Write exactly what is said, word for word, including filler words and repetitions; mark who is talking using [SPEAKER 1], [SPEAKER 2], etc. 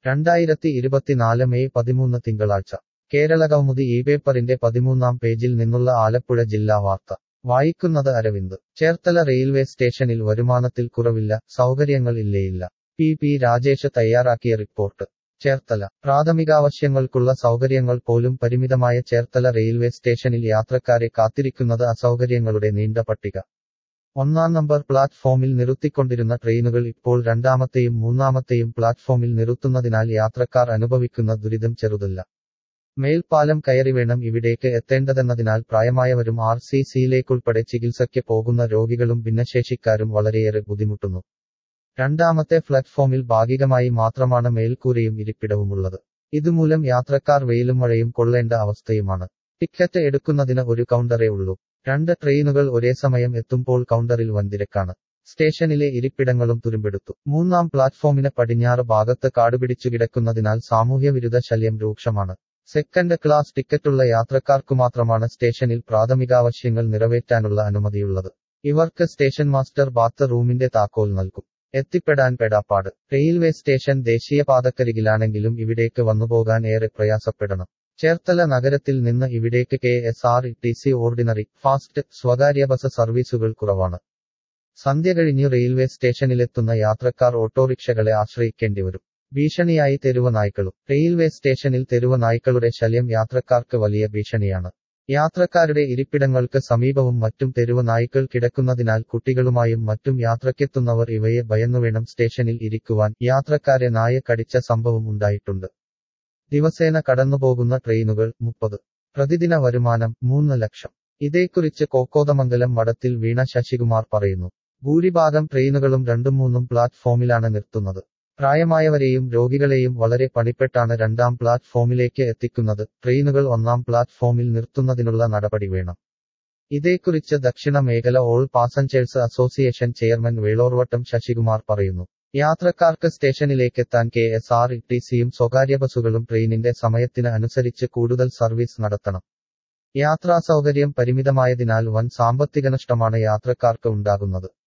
[SPEAKER 1] രണ്ടായിരത്തി ഇരുപത്തിനാല് മെയ് പതിമൂന്ന് തിങ്കളാഴ്ച കേരളകൗമുദി ഈ പേപ്പറിന്റെ പതിമൂന്നാം പേജിൽ നിന്നുള്ള ആലപ്പുഴ ജില്ലാ വാർത്ത വായിക്കുന്നത് അരവിന്ദ്. ചേർത്തല റെയിൽവേ സ്റ്റേഷനിൽ വരുമാനത്തിൽ കുറവില്ല, സൗകര്യങ്ങൾ ഇല്ലേയില്ല. പി പി രാജേഷ് തയ്യാറാക്കിയ റിപ്പോർട്ട്. ചേർത്തല. പ്രാഥമികാവശ്യങ്ങൾക്കുള്ള സൗകര്യങ്ങൾ പോലും പരിമിതമായ ചേർത്തല റെയിൽവേ സ്റ്റേഷനിൽ യാത്രക്കാരെ കാത്തിരിക്കുന്നത് അസൗകര്യങ്ങളുടെ നീണ്ട പട്ടിക. ഒന്നാം നമ്പർ പ്ലാറ്റ്ഫോമിൽ നിർത്തിക്കൊണ്ടിരുന്ന ട്രെയിനുകൾ ഇപ്പോൾ രണ്ടാമത്തെയും മൂന്നാമത്തെയും പ്ലാറ്റ്ഫോമിൽ നിർത്തുന്നതിനാൽ യാത്രക്കാർ അനുഭവിക്കുന്ന ദുരിതം ചെറുതല്ല. മേൽപ്പാലം കയറി വേണം ഇവിടേക്ക് എത്തേണ്ടതെന്നതിനാൽ പ്രായമായവരും ആർ സി സിയിലേക്കുൾപ്പെടെ ചികിത്സയ്ക്ക് പോകുന്ന രോഗികളും ഭിന്നശേഷിക്കാരും വളരെയേറെ ബുദ്ധിമുട്ടുന്നു. രണ്ടാമത്തെ പ്ലാറ്റ്ഫോമിൽ ഭാഗികമായി മാത്രമാണ് മേൽക്കൂരയും ഇരിപ്പിടവുമുള്ളത്. ഇതുമൂലം യാത്രക്കാർ വെയിലും മഴയും കൊള്ളേണ്ട അവസ്ഥയുമാണ്. ടിക്കറ്റ് എടുക്കുന്നതിന് ഒരു കൗണ്ടറേ ഉള്ളൂ. രണ്ട് ട്രെയിനുകൾ ഒരേ സമയം എത്തുമ്പോൾ കൗണ്ടറിൽ വൻതിരക്കാണ്. സ്റ്റേഷനിലെ ഇരിപ്പിടങ്ങളും തുരുമ്പെടുത്തു. മൂന്നാം പ്ലാറ്റ്ഫോമിന് പടിഞ്ഞാറ് ഭാഗത്ത് കാടുപിടിച്ചു കിടക്കുന്നതിനാൽ സാമൂഹ്യവിരുദ്ധ ശല്യം രൂക്ഷമാണ്. സെക്കൻഡ് ക്ലാസ് ടിക്കറ്റുള്ള യാത്രക്കാർക്കുമാത്രമാണ് സ്റ്റേഷനിൽ പ്രാഥമികാവശ്യങ്ങൾ നിറവേറ്റാനുള്ള അനുമതിയുള്ളത്. ഇവർക്ക് സ്റ്റേഷൻ മാസ്റ്റർ ബാത്ത് റൂമിന്റെ താക്കോൽ നൽകും. എത്തിപ്പെടാൻ പെടാപ്പാട്. റെയിൽവേ സ്റ്റേഷൻ ദേശീയപാതക്കരികിലാണെങ്കിലും ഇവിടേക്ക് വന്നുപോകാൻ ഏറെ പ്രയാസപ്പെടണം. ചേർത്തല നഗരത്തിൽ നിന്ന് ഇവിടേക്ക് K S R T C ordinary, fast, സ്വകാര്യ ബസ് സർവീസുകൾ കുറവാണ്. സന്ധ്യ കഴിഞ്ഞു റെയിൽവേ സ്റ്റേഷനിലെത്തുന്ന യാത്രക്കാർ ഓട്ടോറിക്ഷകളെ ആശ്രയിക്കേണ്ടിവരും. ഭീഷണിയായി തെരുവ് നായ്ക്കളും. റെയിൽവേ സ്റ്റേഷനിൽ തെരുവ് നായ്ക്കളുടെ ശല്യം യാത്രക്കാർക്ക് വലിയ ഭീഷണിയാണ്. യാത്രക്കാരുടെ ഇരിപ്പിടങ്ങൾക്ക് സമീപവും മറ്റും തെരുവ് നായ്ക്കൾ കിടക്കുന്നതിനാൽ കുട്ടികളുമായും മറ്റും യാത്രക്കെത്തുന്നവർ ഇവയെ ഭയന്നുവേണം സ്റ്റേഷനിൽ ഇരിക്കുവാൻ. യാത്രക്കാരെ നായ കടിച്ച സംഭവം ഉണ്ടായിട്ടുണ്ട്. ദിവസേന കടന്നുപോകുന്ന ട്രെയിനുകൾ മുപ്പത്. പ്രതിദിന വരുമാനം മൂന്ന് ലക്ഷം. ഇതേക്കുറിച്ച് കോക്കോതമംഗലം മഠത്തിൽ വീണ ശശികുമാർ പറയുന്നു. ഭൂരിഭാഗം ട്രെയിനുകളും രണ്ടും മൂന്നും പ്ലാറ്റ്ഫോമിലാണ് നിർത്തുന്നത്. പ്രായമായവരെയും രോഗികളെയും വളരെ പണിപ്പെട്ടാണ് രണ്ടാം പ്ലാറ്റ്ഫോമിലേക്ക് എത്തിക്കുന്നത്. ട്രെയിനുകൾ ഒന്നാം പ്ലാറ്റ്ഫോമിൽ നിർത്തുന്നതിനുള്ള നടപടി വേണം. ഇതേക്കുറിച്ച് ദക്ഷിണ മേഖല all passengers association chairman Velorvattam Sasikumar പറയുന്നു. യാത്രക്കാർക്ക് സ്റ്റേഷനിലേക്കെത്താൻ കെ എസ് ആർ ടി സിയും സ്വകാര്യ ബസുകളും ട്രെയിനിന്റെ സമയത്തിന് അനുസരിച്ച് കൂടുതൽ സർവീസ് നടത്തണം. യാത്രാസൗകര്യം പരിമിതമായതിനാൽ വൻ സാമ്പത്തിക നഷ്ടമാണ് യാത്രക്കാർക്ക് ഉണ്ടാകുന്നത്.